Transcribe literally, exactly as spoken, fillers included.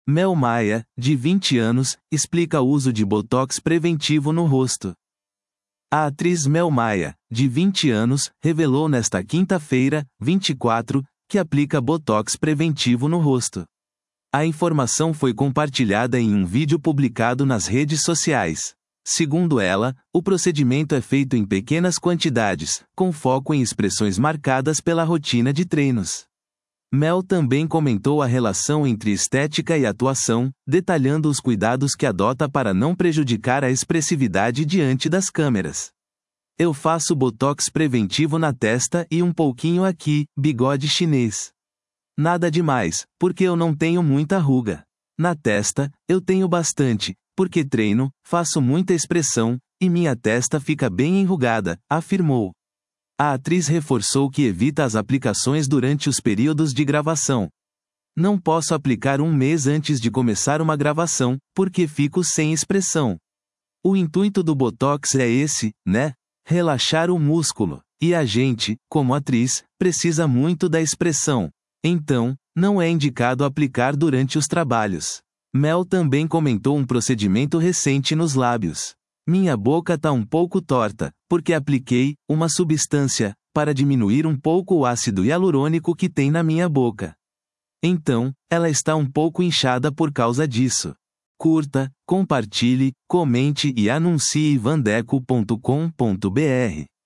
Mel Maia, de vinte anos, explica o uso de botox preventivo no rosto. A atriz Mel Maia, de vinte anos, revelou nesta quinta-feira, vinte e quatro, que aplica botox preventivo no rosto. A informação foi compartilhada em um vídeo publicado nas redes sociais. Segundo ela, o procedimento é feito em pequenas quantidades, com foco em expressões marcadas pela rotina de treinos. Mel também comentou a relação entre estética e atuação, detalhando os cuidados que adota para não prejudicar a expressividade diante das câmeras. Eu faço botox preventivo na testa e um pouquinho aqui, bigode chinês. Nada demais, porque eu não tenho muita ruga. Na testa, eu tenho bastante, porque treino, faço muita expressão, e minha testa fica bem enrugada, afirmou. A atriz reforçou que evita as aplicações durante os períodos de gravação. Não posso aplicar um mês antes de começar uma gravação, porque fico sem expressão. O intuito do botox é esse, né? Relaxar o músculo. E a gente, como atriz, precisa muito da expressão. Então, não é indicado aplicar durante os trabalhos. Mel também comentou um procedimento recente nos lábios. Minha boca tá um pouco torta, porque apliquei uma substância para diminuir um pouco o ácido hialurônico que tem na minha boca. Então, ela está um pouco inchada por causa disso. Curta, compartilhe, comente e anuncie vandeco ponto com ponto br.